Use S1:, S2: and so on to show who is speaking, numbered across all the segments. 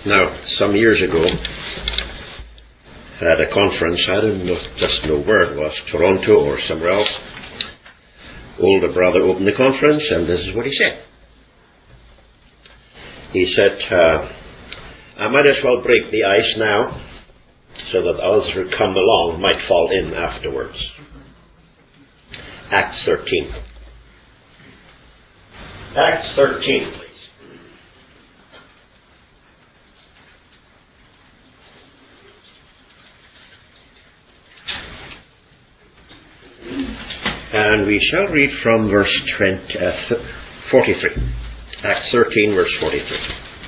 S1: Now, some years ago, at a conference, I didn't just know where it was, Toronto or somewhere else. Older brother opened the conference, and this is what he said. He said, I might as well break the ice now, so that others who come along might fall in afterwards. Acts 13. Acts 13, please. And we shall read from verse 43. Acts 13, verse 43.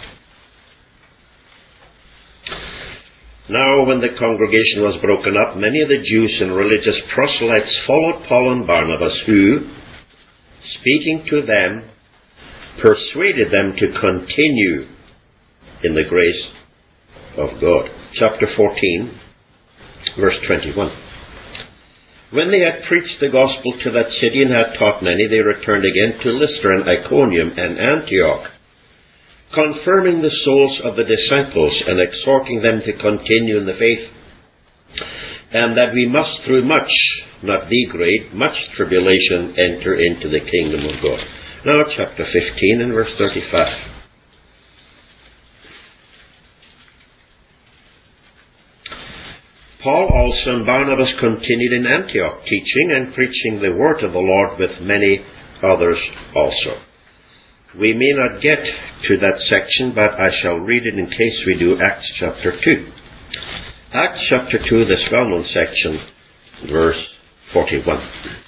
S1: Now, when the congregation was broken up, many of the Jews and religious proselytes followed Paul and Barnabas, who, speaking to them, persuaded them to continue in the grace of God. Chapter 14, verse 21. When they had preached the gospel to that city and had taught many, they returned again to Lystra and Iconium and Antioch, confirming the souls of the disciples and exhorting them to continue in the faith, and that we must through much, not the great, much tribulation enter into the kingdom of God. Now chapter 15 and verse 35. Paul also and Barnabas continued in Antioch, teaching and preaching the word of the Lord with many others also. We may not get to that section, but I shall read it in case we do Acts chapter 2. Acts chapter 2, this well-known section, verse 41.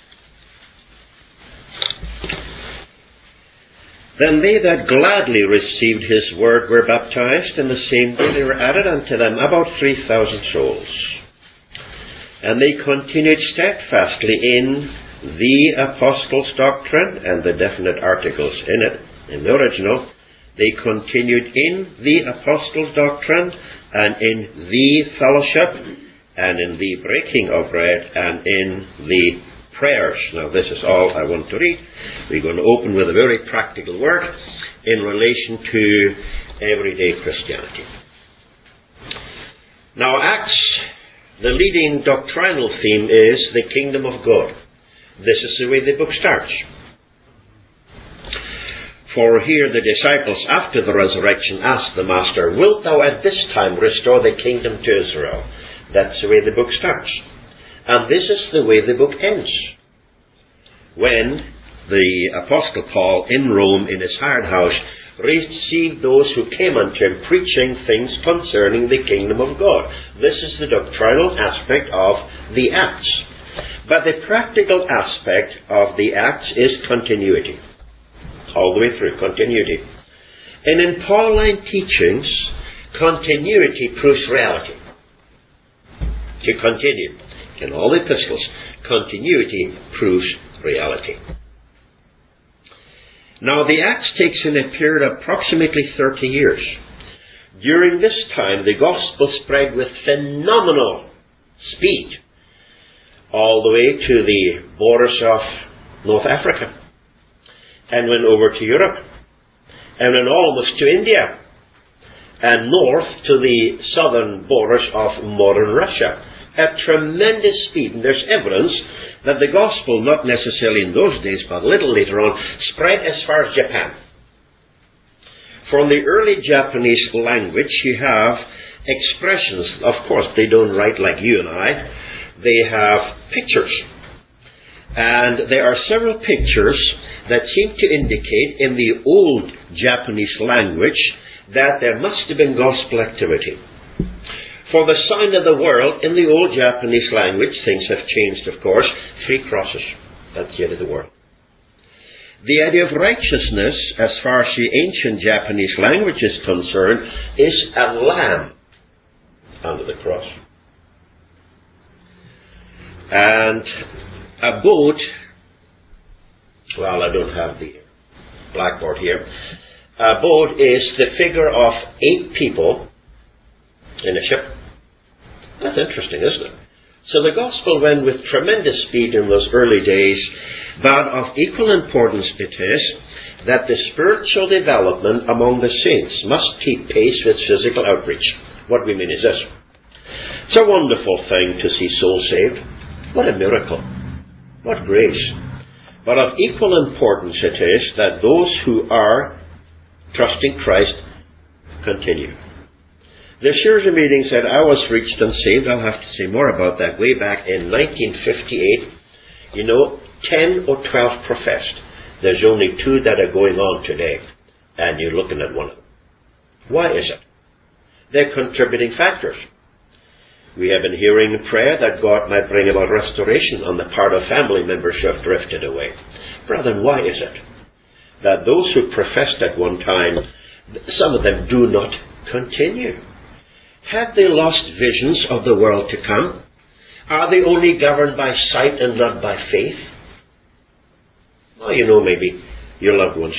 S1: Then they that gladly received his word were baptized, and the same day there were added unto them about 3,000 souls. And they continued steadfastly in the apostles' doctrine, and the definite articles in it, in the original. They continued in the apostles' doctrine, and in the fellowship, and in the breaking of bread, and in the prayers. Now this is all I want to read. We're going to open with a very practical word in relation to everyday Christianity. Now Acts, the leading doctrinal theme is the kingdom of God. This is the way the book starts. For here the disciples after the resurrection asked the Master, wilt thou at this time restore the kingdom to Israel? That's the way the book starts. And this is the way the book ends. When the Apostle Paul in Rome in his hired house received those who came unto him preaching things concerning the kingdom of God. This is the doctrinal aspect of the Acts. But the practical aspect of the Acts is continuity. All the way through, continuity. And in Pauline teachings, continuity proves reality. To continue. In all epistles, continuity proves reality. Now the Acts takes in a period of approximately 30 years. During this time, the gospel spread with phenomenal speed all the way to the borders of North Africa, and went over to Europe, and went almost to India, and north to the southern borders of modern Russia at tremendous speed. And there's evidence that the gospel, not necessarily in those days, but a little later on, spread as far as Japan. From the early Japanese language, you have expressions. Of course, they don't write like you and I. They have pictures. And there are several pictures that seem to indicate in the old Japanese language that there must have been gospel activity. For the sign of the world, in the old Japanese language, things have changed, of course, 3 crosses. That's the end of the world. The idea of righteousness, as far as the ancient Japanese language is concerned, is a lamb under the cross. And a boat, well, I don't have the blackboard here. A boat is the figure of 8 people in a ship. That's interesting, isn't it? So the gospel went with tremendous speed in those early days, but of equal importance it is that the spiritual development among the saints must keep pace with physical outreach. What we mean is this. It's a wonderful thing to see souls saved. What a miracle. What grace. But of equal importance it is that those who are trusting Christ continue. The Scherzer meeting said, I was reached and saved. I'll have to say more about that. Way back in 1958, 10 or 12 professed. There's only 2 that are going on today. And you're looking at one of them. Why is it? They're contributing factors. We have been hearing in prayer that God might bring about restoration on the part of family members who have drifted away. Brethren, why is it that those who professed at one time, some of them do not continue? Have they lost visions of the world to come? Are they only governed by sight and not by faith? Well, maybe your loved ones.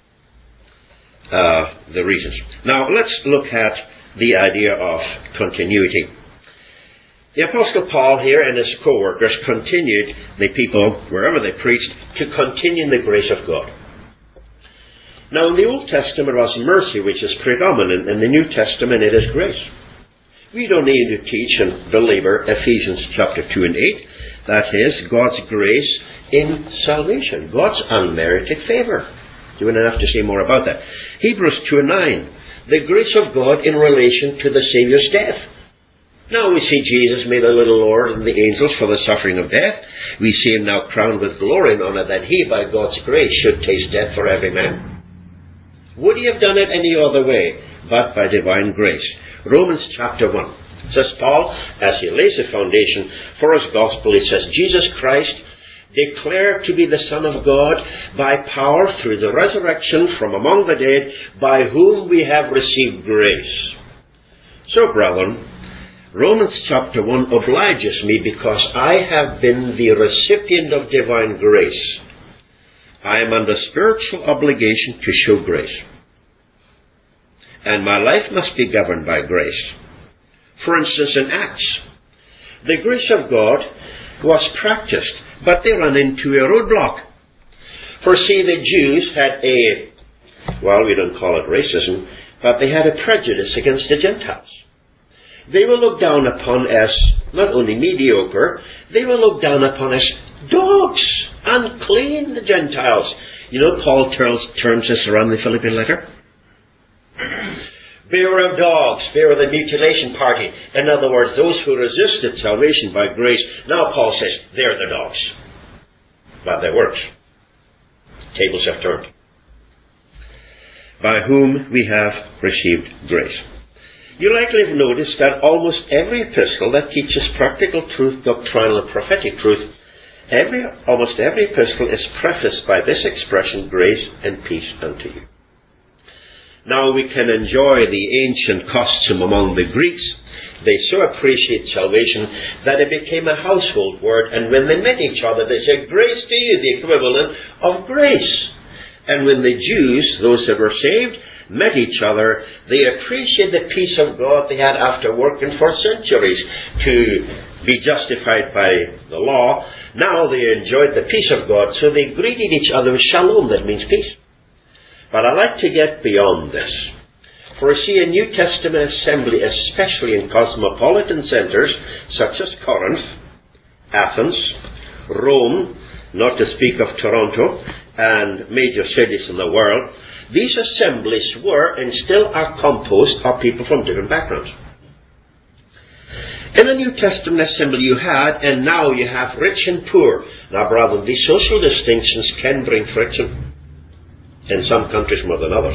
S1: The reasons. Now, let's look at the idea of continuity. The Apostle Paul here and his co-workers continued the people, wherever they preached, to continue in the grace of God. Now, in the Old Testament it was mercy which is predominant. In the New Testament it is grace. We don't need to teach and belabor Ephesians chapter 2 and 8. That is, God's grace in salvation. God's unmerited favor. You wouldn't have to say more about that. Hebrews 2 and 9. The grace of God in relation to the Saviour's death. Now we see Jesus made a little Lord and the angels for the suffering of death. We see him now crowned with glory and honor, that he, by God's grace, should taste death for every man. Would he have done it any other way but by divine grace? Romans chapter 1 says Paul, as he lays the foundation for his gospel, he says, Jesus Christ, declared to be the Son of God by power through the resurrection from among the dead, by whom we have received grace. So, brethren, Romans chapter 1 obliges me because I have been the recipient of divine grace. I am under spiritual obligation to show grace. And my life must be governed by grace. For instance, in Acts, the grace of God was practiced, but they ran into a roadblock. For see, the Jews had we don't call it racism, but they had a prejudice against the Gentiles. They were looked down upon as not only mediocre, they were looked down upon as dogs, unclean, the Gentiles. Paul terms this around the Philippian letter. Beware of dogs, beware of the mutilation party. In other words, those who resisted salvation by grace, now Paul says, they're the dogs. By their works. Tables have turned. By whom we have received grace. You likely have noticed that almost every epistle that teaches practical truth, doctrinal and prophetic truth, almost every epistle is prefaced by this expression, grace and peace unto you. Now we can enjoy the ancient custom among the Greeks. They so appreciate salvation that it became a household word, and when they met each other, they said, grace to you, the equivalent of grace. And when the Jews, those that were saved, met each other, they appreciated the peace of God they had after working for centuries to be justified by the law. Now they enjoyed the peace of God, so they greeted each other with shalom, that means peace. But I like to get beyond this. For see, a New Testament assembly, especially in cosmopolitan centers such as Corinth, Athens, Rome, not to speak of Toronto, and major cities in the world, these assemblies were and still are composed of people from different backgrounds. In a New Testament assembly you had, and now you have rich and poor. Now, brethren, these social distinctions can bring friction. In some countries more than others.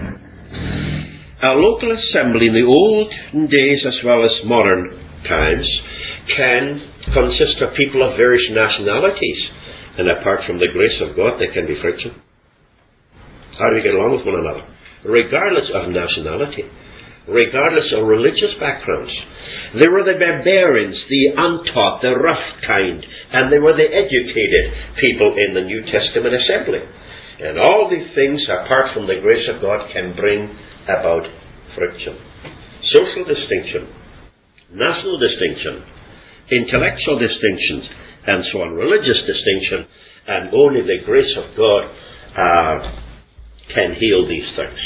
S1: A local assembly in the olden days as well as modern times can consist of people of various nationalities. And apart from the grace of God, there can be friction. How do we get along with one another? Regardless of nationality. Regardless of religious backgrounds. They were the barbarians, the untaught, the rough kind. And they were the educated people in the New Testament assembly. And all these things, apart from the grace of God, can bring about friction. Social distinction, national distinction, intellectual distinctions, and so on, religious distinction, and only the grace of God can heal these things.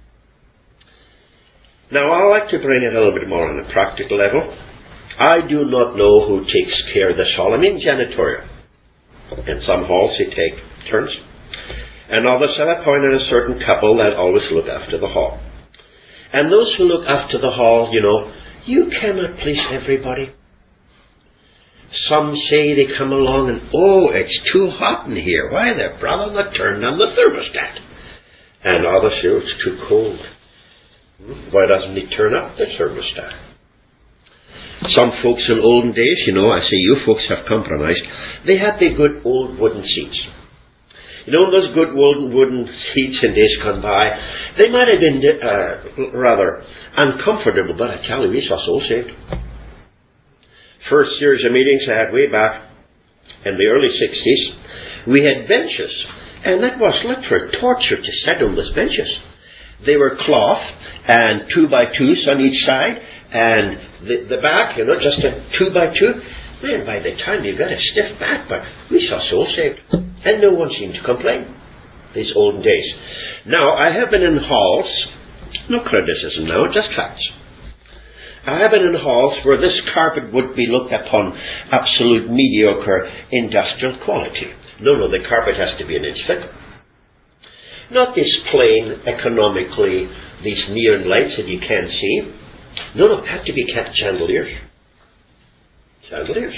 S1: Now, I like to bring it a little bit more on a practical level. I do not know who takes care of this hall. I mean janitorial. In some halls they take turns. And others have appointed a certain couple that always look after the hall. And those who look after the hall, you cannot please everybody. Some say they come along and, it's too hot in here. Why, the brother that turned on the thermostat. And others say, it's too cold. Why doesn't he turn up the thermostat? Some folks in olden days, I say you folks have compromised. They had the good old wooden seats. Those good wooden seats in days gone by, they might have been rather uncomfortable, but I tell you, we saw so saved. First series of meetings I had way back in the early 60s, we had benches, and that was literally torture to sit on those benches. They were cloth and 2x2s on each side, and the back, just a 2x2. Man, by the time you got a stiff back, but we saw soul saved. And no one seemed to complain. These olden days. Now, I have been in halls, no criticism now, just facts. I have been in halls where this carpet would be looked upon absolute mediocre industrial quality. No, the carpet has to be an inch thick. Not this plain, economically, these neon lights that you can't see. No, it had to be kept chandeliers. Chandeliers.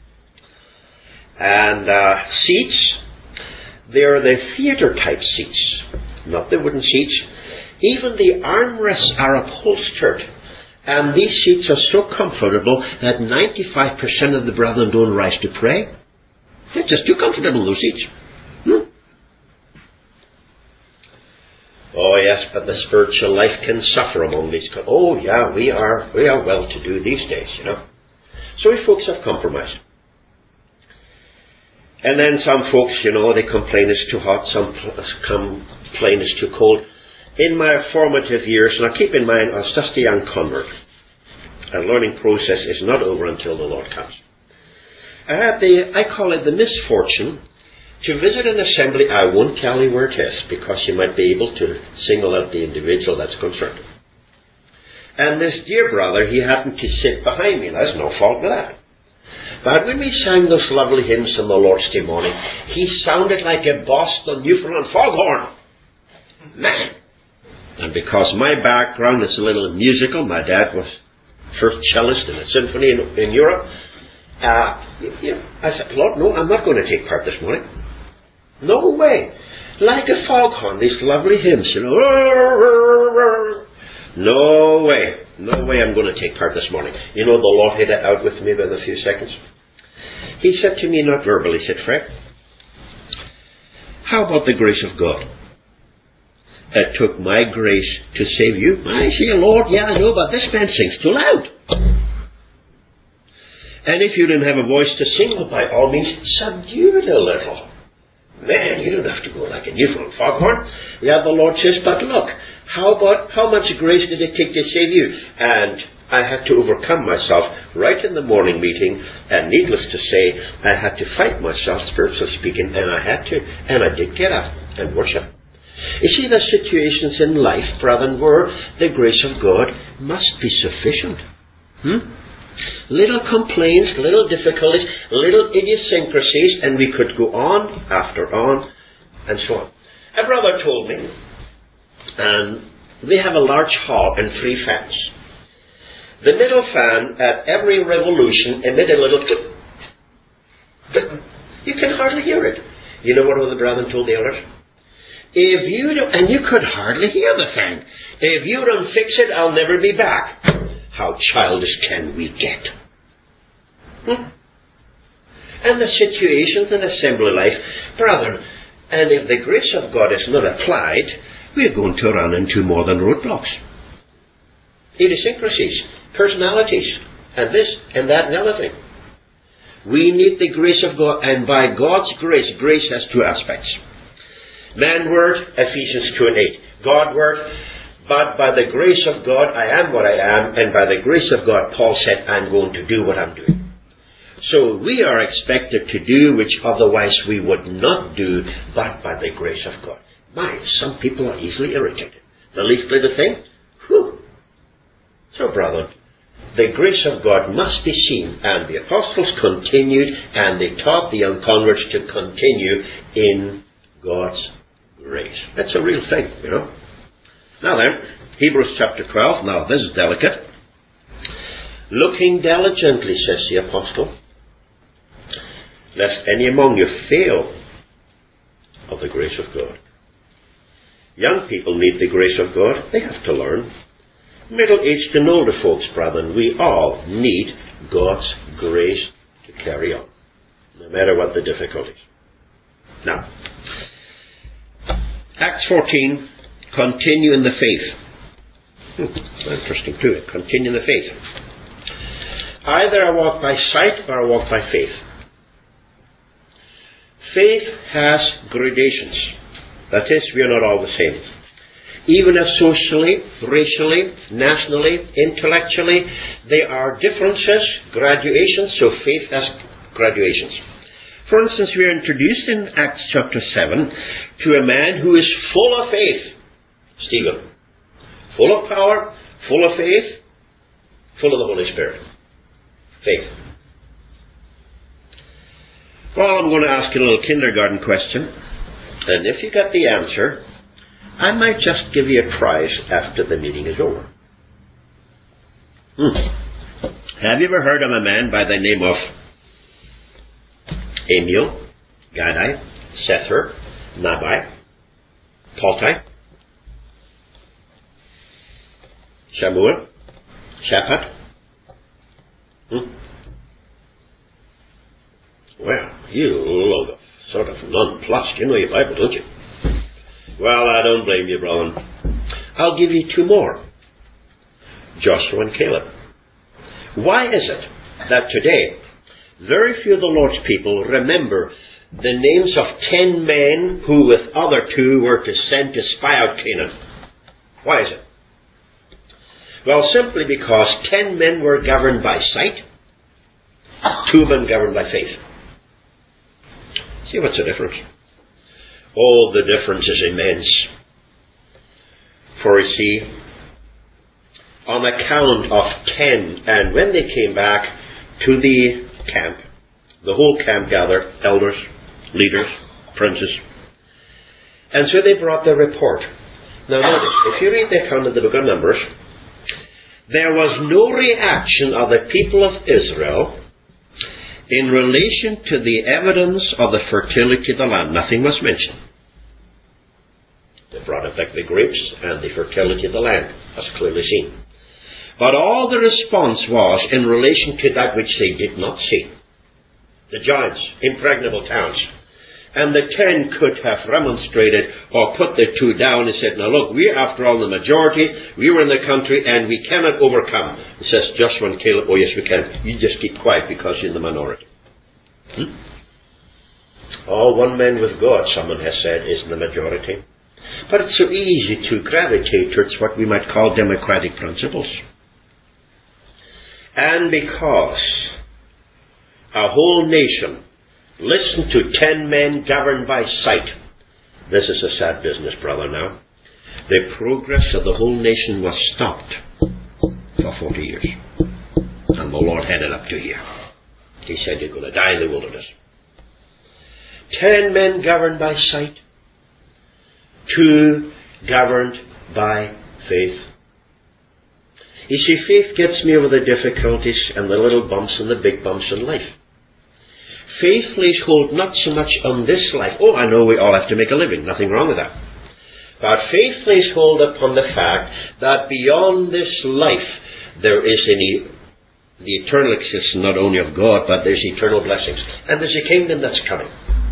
S1: And seats, they are the theatre type seats, not the wooden seats. Even the armrests are upholstered, and these seats are so comfortable that 95% of the brethren don't rise to pray. They're just too comfortable, those seats. Oh yes, but the spiritual life can suffer among these. Oh yeah, we are well to do these days, So we folks have compromised. And then some folks, they complain it's too hot, some complain it's too cold. In my formative years, now keep in mind, I was just a young convert. Our learning process is not over until the Lord comes. I had I call it the misfortune, to visit an assembly. I won't tell you where it is, because you might be able to single out the individual that's concerned. And this dear brother, he happened to sit behind me. There's no fault with that. But when we sang those lovely hymns on the Lord's Day morning, he sounded like a Boston, Newfoundland foghorn. Man. And because my background is a little musical, my dad was first cellist in a symphony in Europe, I said, Lord, no, I'm not going to take part this morning. No way. Like a foghorn, these lovely hymns, No way I'm going to take part this morning. The Lord hit it out with me within a few seconds. He said to me, not verbally, he said, Fred, how about the grace of God? It took my grace to save you. I say, Lord, yeah, I know, but this man sings too loud. And if you didn't have a voice to sing, well, by all means, subdue it a little. Man, you don't have to go like a Newfoundland foghorn. Yeah, the Lord says, but look, how much grace did it take to save you? And I had to overcome myself right in the morning meeting, and needless to say, I had to fight myself, spiritually speaking, and I did get up and worship. You see, there's situations in life, brethren, where the grace of God must be sufficient. Little complaints, little difficulties, little idiosyncrasies, and we could go on after on, and so on. A brother told me, and they have a large hall and 3 fans. The middle fan, at every revolution, emitted a little clip. You can hardly hear it. You know what the brethren told the elders? If you don't, and you could hardly hear the thing. If you don't fix it, I'll never be back. How childish can we get? And the situations in assembly life, brethren, and if the grace of God is not applied, we're going to run into more than roadblocks. Idiosyncrasies, personalities, and this and that and the other thing. We need the grace of God, and by God's grace, grace has 2 aspects. Man word, Ephesians 2 and 8. God word, but by the grace of God, I am what I am, and by the grace of God, Paul said, I'm going to do what I'm doing. So we are expected to do which otherwise we would not do, but by the grace of God. My, some people are easily irritated. The least little thing, whew. So, brethren, the grace of God must be seen, and the apostles continued, and they taught the young converts to continue in God's grace. That's a real thing, you know. Now then, Hebrews chapter 12. Now, this is delicate. Looking diligently, says the apostle, lest any among you fail of the grace of God. Young people need the grace of God. They have to learn. Middle-aged and older folks, brethren, we all need God's grace to carry on, no matter what the difficulties. Now, Acts 14, continue in the faith. Interesting too, continue in the faith. Either I walk by sight or I walk by faith. Faith has gradations. That is, we are not all the same. Even as socially, racially, nationally, intellectually, there are differences, graduations, so faith has graduations. For instance, we are introduced in Acts chapter 7 to a man who is full of faith, Stephen. Full of power, full of faith, full of the Holy Spirit. Faith. Well, I'm going to ask you a little kindergarten question, and if you got the answer, I might just give you a prize after the meeting is over. Have you ever heard of a man by the name of Amiel, Gadai, Sether, Nabai, Paltai, Shamuel, Shaphat? Well, you look sort of nonplussed. You know your Bible, don't you? Well, I don't blame you, brother. I'll give you two more. Joshua and Caleb. Why is it that today very few of the Lord's people remember the names of 10 men who with other 2 were to send to spy out Canaan? Why is it? Well, simply because 10 men were governed by sight, 2 men governed by faith. See, what's the difference? Oh, the difference is immense. For you see, on account of 10, and when they came back to the camp, the whole camp gathered, elders, leaders, princes, and so they brought their report. Now notice, if you read the account of the book of Numbers, there was no reaction of the people of Israel in relation to the evidence of the fertility of the land. Nothing was mentioned. They brought back the grapes and the fertility of the land, as clearly seen. But all the response was in relation to that which they did not see. The giants, impregnable towns. And the 10 could have remonstrated or put the 2 down and said, now look, we're after all the majority, we were in the country and we cannot overcome. It says Joshua and Caleb, oh yes we can. You just keep quiet because you're in the minority. All one man with God, someone has said, is in the majority. But it's so easy to gravitate towards what we might call democratic principles. And because a whole nation listened to 10 men governed by sight, this is a sad business, brother, now. The progress of the whole nation was stopped for 40 years. And the Lord had it up to here. He said you're going to die in the wilderness. 10 men governed by sight, 2 governed by faith. You see, faith gets me over the difficulties and the little bumps and the big bumps in life. Faith lays hold not so much on this life. Oh, I know we all have to make a living. Nothing wrong with that. But faith lays hold upon the fact that beyond this life there is the eternal existence not only of God, but there's eternal blessings. And there's a kingdom that's coming.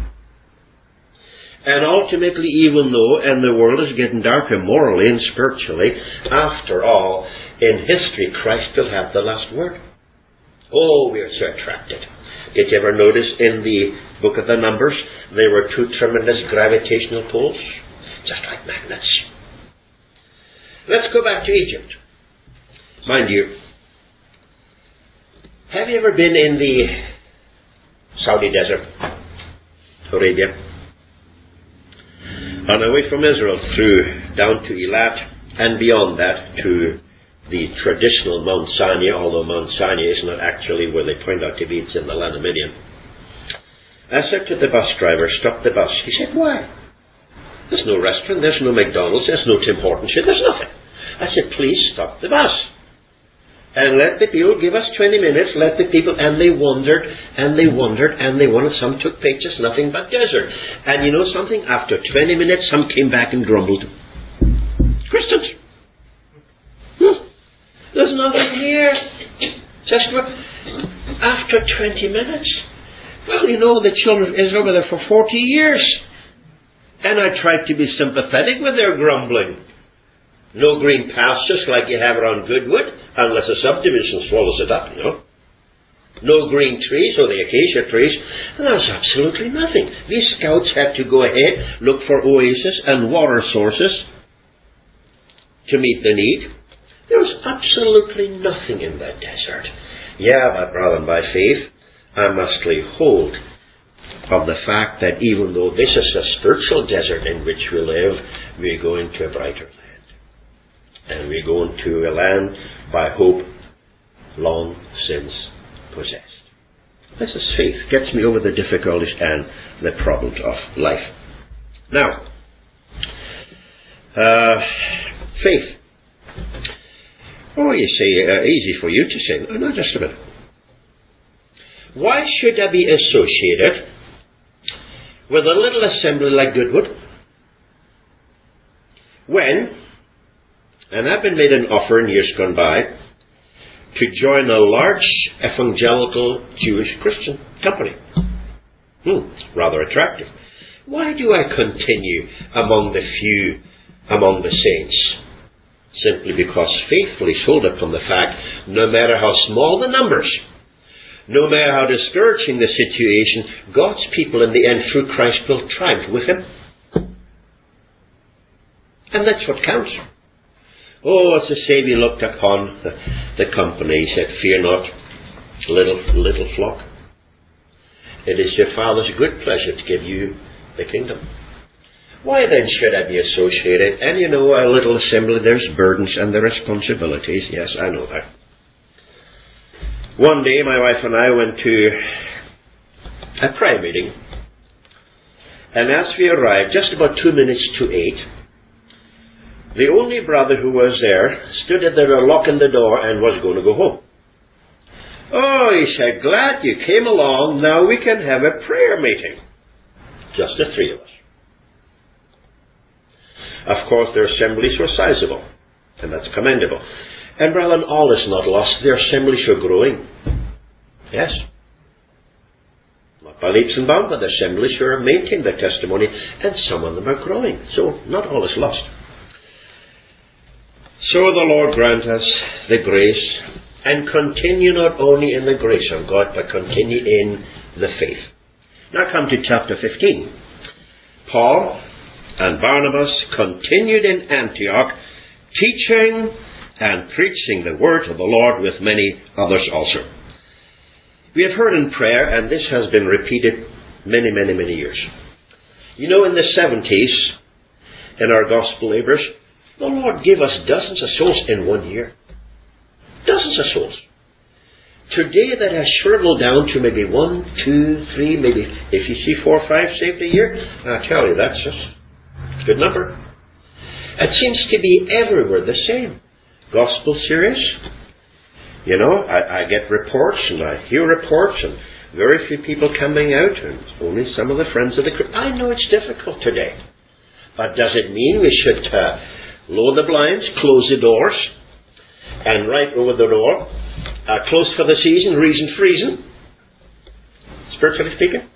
S1: And ultimately, even though, and the world is getting darker morally and spiritually, after all, in history, Christ will have the last word. Oh, we are so attracted. Did you ever notice in the book of the Numbers, there were 2 tremendous gravitational pulls? Just like magnets. Let's go back to Egypt. Mind you, have you ever been in the Saudi desert, Arabia? and away from Israel through down to Eilat, and beyond that to the traditional Mount Sinai, although Mount Sinai is not actually where they point out to be, it's in the land of Midian. I said to the bus driver, stop the bus. He said, why? There's no restaurant, there's no McDonald's, there's no Tim Hortons here, there's nothing. I said, please stop the bus. And let the people give us 20 minutes, let the people, and they wondered, and they wondered, and they wanted, some took pictures, nothing but desert. And you know something? After 20 minutes, some came back and grumbled. Christians. There's nothing here. Just after 20 minutes. Well, you know, the children of Israel were there for 40 years. And I tried to be sympathetic with their grumbling. No green pastures like you have around Goodwood, unless a subdivision swallows it up, you know. No green trees, or the acacia trees. And there was absolutely nothing. These scouts had to go ahead, look for oases and water sources to meet the need. There was absolutely nothing in that desert. Yeah, my brother, by faith, I must lay hold of the fact that even though this is a spiritual desert in which we live, we go into a brighter land. And we go into a land by hope long since possessed. This is faith. Gets me over the difficulties and the problems of life. Now, faith. Oh, you say, easy for you to say. No, just a minute. Why should I be associated with a little assembly like Goodwood when, and I've been made an offer in years gone by, to join a large evangelical Jewish Christian company? Rather attractive. Why do I continue among the few, among the saints? Simply because faithfully sold upon the fact, no matter how small the numbers, no matter how discouraging the situation, God's people in the end through Christ will triumph with Him. And that's what counts. Oh, as the Saviour looked upon the company, He said, fear not, little flock. It is your Father's good pleasure to give you the kingdom. Why then should I be associated? And you know, a little assembly, there's burdens and the responsibilities. Yes, I know that. One day, my wife and I went to a prayer meeting. And as we arrived, just about 2 minutes to 8, the only brother who was there stood at the door, locking the door, and was going to go home. Oh, he said, glad you came along. Now we can have a prayer meeting. Just the three of us. Of course, their assemblies were sizable, and that's commendable. And brethren, all is not lost. Their assemblies are growing. Yes. Not by leaps and bounds, but the assemblies are maintaining their testimony, and some of them are growing. So, not all is lost. So the Lord grant us the grace, and continue not only in the grace of God, but continue in the faith. Now come to chapter 15. Paul and Barnabas continued in Antioch, teaching and preaching the word of the Lord with many others also. We have heard in prayer, and this has been repeated many years. You know, in the 70s, in our gospel labors, the Lord gave us dozens of souls in 1 year. Dozens of souls. Today that has shriveled down to maybe 1, 2, 3, maybe, if you see 4 or 5 saved a year, I tell you, that's just a good number. It seems to be everywhere the same. Gospel serious. You know, I get reports and I hear reports and very few people coming out and only some of the friends of the Christian. I know it's difficult today. But does it mean we should lower the blinds, close the doors, and right over the door, close for the season, reason freezing? Spiritually speaking?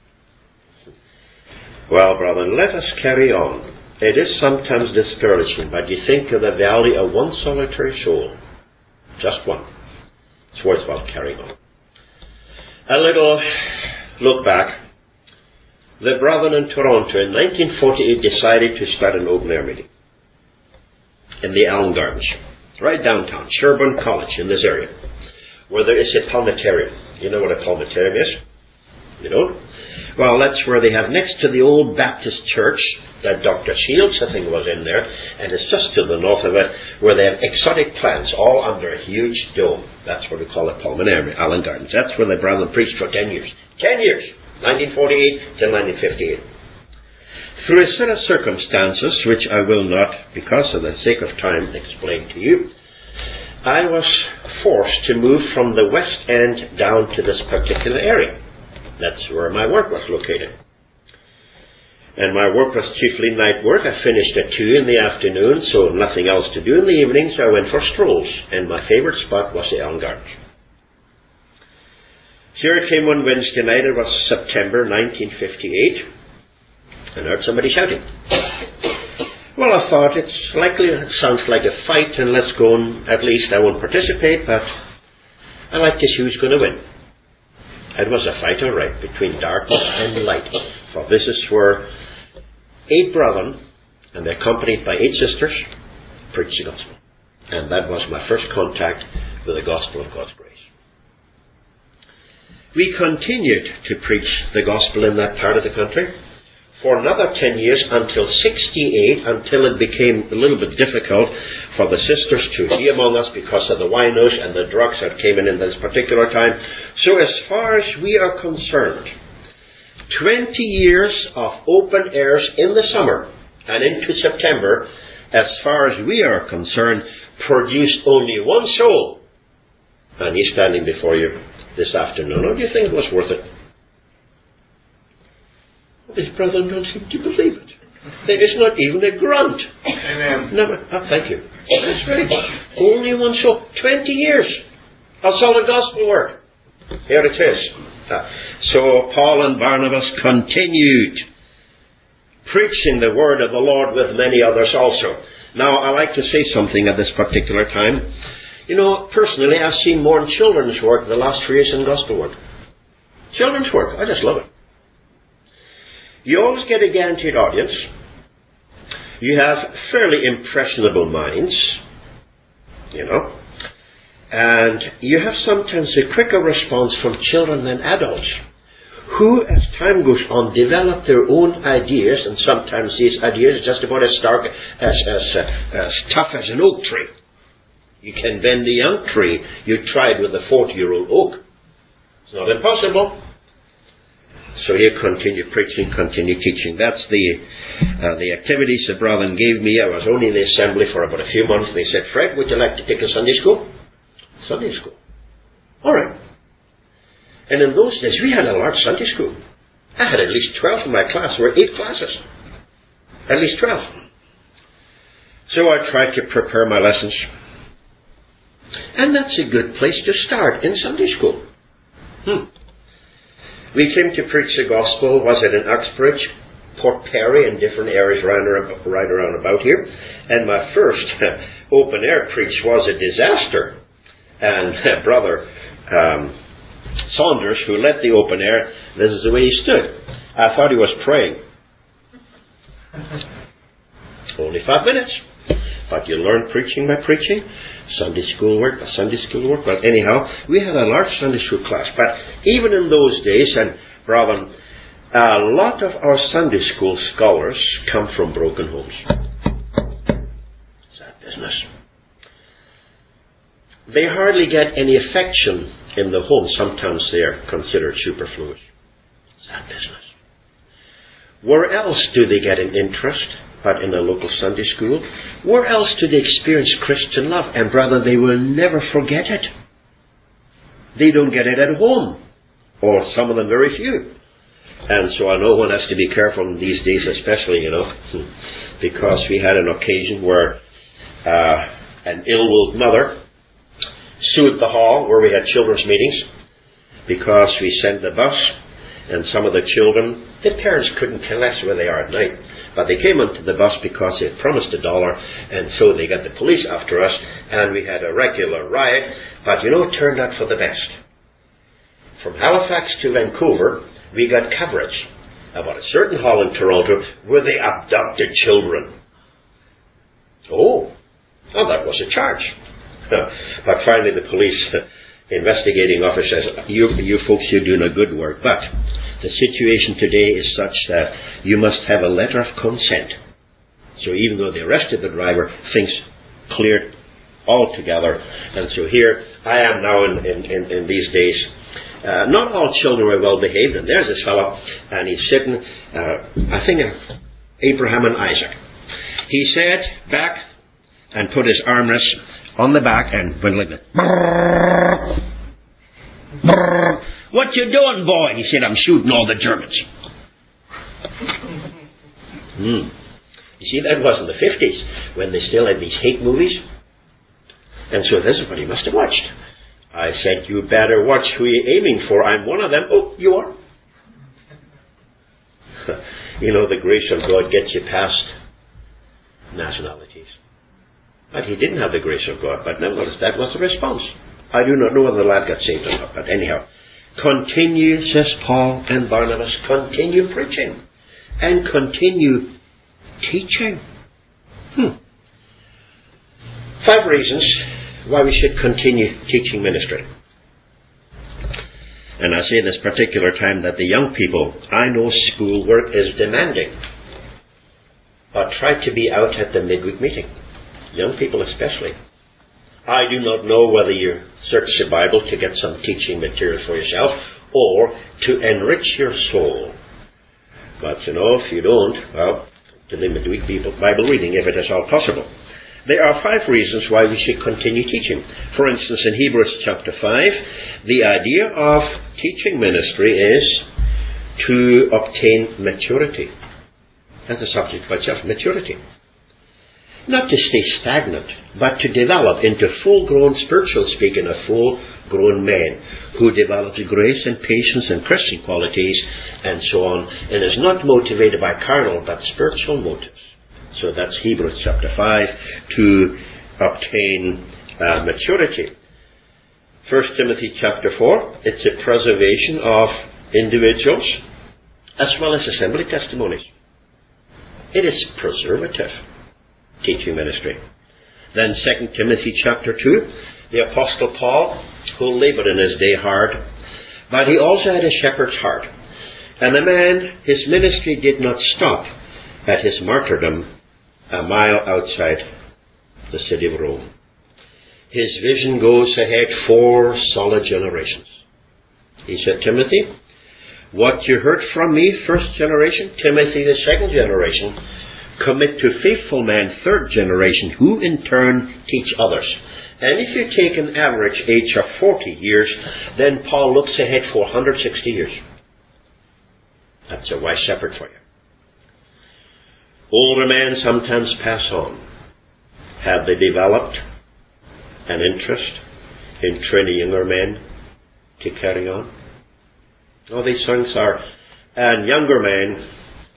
S1: Well, brother, let us carry on. It is sometimes discouraging, but you think of the value of one solitary soul. Just one. It's worthwhile carrying on. A little look back. The brethren in Toronto in 1948 decided to start an open air meeting in the Elm Gardens, right downtown, Sherburne College in this area, where there is a palmetarium. You know what a palmetarium is? You know? Well, that's where they have next to the old Baptist church that Dr. Shields, I think, was in there, and it's just to the north of it, where they have exotic plants all under a huge dome. That's what we call it, Pulmonary, Allen Gardens. That's where the brother preached for 10 years. 10 years! 1948 till 1958. Through a set of circumstances, which I will not, because of the sake of time, explain to you, I was forced to move from the West End down to this particular area. That's where my work was located. And my work was chiefly night work. I finished at 2 in the afternoon, so nothing else to do in the evening, so I went for strolls. And my favorite spot was the Allen Gardens. Here it came one Wednesday night. It was September 1958. And I heard somebody shouting. Well, I thought, it sounds like a fight, and let's go, and at least I won't participate, but I like to see who's going to win. It was a fight, all right, between darkness and light. For this is where 8 brethren, and they're accompanied by 8 sisters, preached the gospel. And that was my first contact with the gospel of God's grace. We continued to preach the gospel in that part of the country for another 10 years until 68, until it became a little bit difficult for the sisters to be among us because of the winos and the drugs that came in this particular time. So as far as we are concerned, 20 years of open airs in the summer and into September, as far as we are concerned, produced only one soul. And he's standing before you this afternoon. Or do you think it was worth it? His brethren don't seem to believe it. There is not even a grunt.
S2: Amen.
S1: Never. Oh, thank you. That's right. Only one soul. 20 years of solid gospel work. Here it is. So Paul and Barnabas continued preaching the word of the Lord with many others also. Now, I like to say something at this particular time. You know, personally, I've seen more in children's work the last 3 years than gospel work. Children's work. I just love it. You always get a guaranteed audience. You have fairly impressionable minds, you know, and you have sometimes a quicker response from children than adults who, as time goes on, develop their own ideas, and sometimes these ideas are just about as stark, as tough as an oak tree. You can bend a young tree. You tried with a 40-year-old oak. It's not impossible. So here, continue preaching, continue teaching. That's the activities the brethren gave me. I was only in the assembly for about a few months. They said, Fred, would you like to take a Sunday school? Sunday school. All right. And in those days, we had a large Sunday school. I had at least 12 in my class. There were 8 classes. At least 12. So I tried to prepare my lessons. And that's a good place to start, in Sunday school. We came to preach the gospel, was it in Uxbridge, Port Perry, and different areas right around about here. And my first open air preach was a disaster. And Brother Saunders, who led the open air, this is the way he stood. I thought he was praying. Only 5 minutes. But you learn preaching by preaching. Sunday school work. Well, anyhow, we had a large Sunday school class. But even in those days, and brethren, a lot of our Sunday school scholars come from broken homes. Sad business. They hardly get any affection in the home. Sometimes they are considered superfluous. Sad business. Where else do they get an interest but in a local Sunday school? Where else do they experience Christian love? And brother, they will never forget it. They don't get it at home. Or some of them very few. And so I know one has to be careful in these days especially, you know, because we had an occasion where an ill-willed mother sued the hall where we had children's meetings because we sent the bus and some of the children, the parents couldn't care less where they are at night, but they came onto the bus because they had promised $1, and so they got the police after us, and we had a regular riot. But you know, it turned out for the best. From Halifax to Vancouver, we got coverage about a certain hall in Toronto where they abducted children. Oh, that was a charge. But finally the police investigating officer says, you folks, you're doing a good work. But The situation today is such that you must have a letter of consent. So even though they arrested the driver, things cleared altogether. And so here I am now in these days. Not all children are well behaved, and there's this fellow, and he's sitting, I think Abraham and Isaac. He sat back and put his armrest on the back and went like this. What you doing, boy? He said, I'm shooting all the Germans. You see, that wasn't the 50s, when they still had these hate movies. And so this is what he must have watched. I said, you better watch who you're aiming for. I'm one of them. Oh, you are? You know, the grace of God gets you past nationalities. But he didn't have the grace of God. But nevertheless, that was the response. I do not know whether the lad got saved or not. But anyhow, continue, says Paul and Barnabas, continue preaching. And continue teaching. 5 reasons why we should continue teaching ministry. And I say in this particular time that the young people, I know schoolwork is demanding, but try to be out at the midweek meeting. Young people especially. I do not know whether you search the Bible to get some teaching material for yourself or to enrich your soul. But you know, if you don't, well, to the midweek Bible reading, if it is all possible. There are 5 reasons why we should continue teaching. For instance, in Hebrews chapter 5, the idea of teaching ministry is to obtain maturity. That's the subject by itself, maturity. Not to stay stagnant, but to develop into full-grown, spiritual speaking, a full-grown man who develops grace and patience and Christian qualities and so on, and is not motivated by carnal but spiritual motives. So that's Hebrews chapter 5, to obtain maturity. 1 Timothy chapter 4, it's a preservation of individuals as well as assembly testimonies. It is preservative teaching ministry. Then 2 Timothy chapter 2, the Apostle Paul, who labored in his day hard, but he also had a shepherd's heart. And the man, his ministry did not stop at his martyrdom a mile outside the city of Rome. His vision goes ahead 4 solid generations. He said, Timothy, what you heard from me, first generation, Timothy, the second generation, commit to faithful man, third generation, who in turn teach others. And if you take an average age of 40 years, then Paul looks ahead 460 years. That's a wise shepherd for you. Older men sometimes pass on. Have they developed an interest in training younger men to carry on? Oh, these things are. And younger men,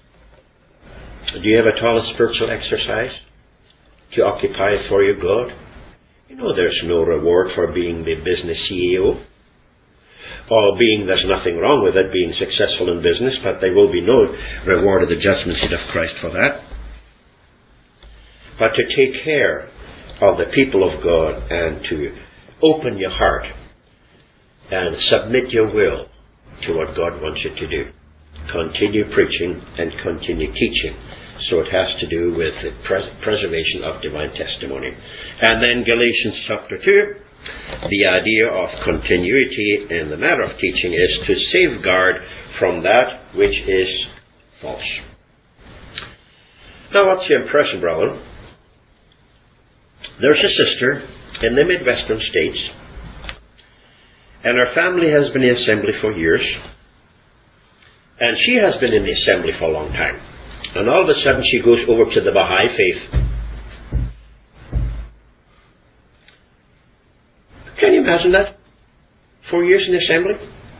S1: do you have at all a spiritual exercise to occupy for your God? You know there's no reward for being the business CEO. Or there's nothing wrong with it, being successful in business, but there will be no reward of the judgment seat of Christ for that. But to take care of the people of God and to open your heart and submit your will to what God wants you to do. Continue preaching and continue teaching. So it has to do with the preservation of divine testimony. And then Galatians chapter 2, the idea of continuity in the matter of teaching is to safeguard from that which is false. Now what's your impression, brother? There's a sister in the Midwestern states, and her family has been in the assembly for years, and she has been in the assembly for a long time. And all of a sudden she goes over to the Baha'i faith. Can you imagine that? 4 years in the assembly?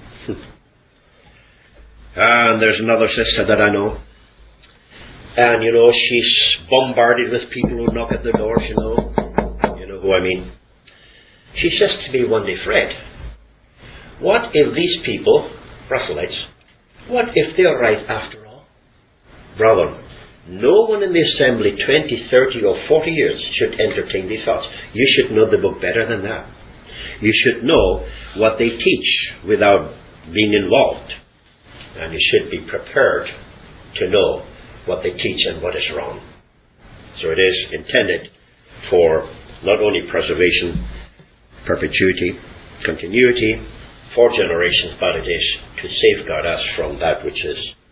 S1: And there's another sister that I know. And you know, she's bombarded with people who knock at the doors, you know who I mean. She says to me one day, Fred, what if these people, proselytes, what if they're right after all? Brother, no one in the assembly 20, 30 or 40 years should entertain these thoughts. You should know the book better than that. You should know what they teach without being involved. and you should be prepared to know what they teach and what is wrong. So it is intended for not only preservation, perpetuity, continuity for generations, but it is to safeguard us from that which is